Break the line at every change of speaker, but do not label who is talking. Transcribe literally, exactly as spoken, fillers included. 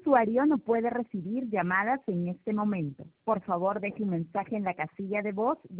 usuario no puede recibir llamadas en este momento. Por favor, deje un mensaje en la casilla de voz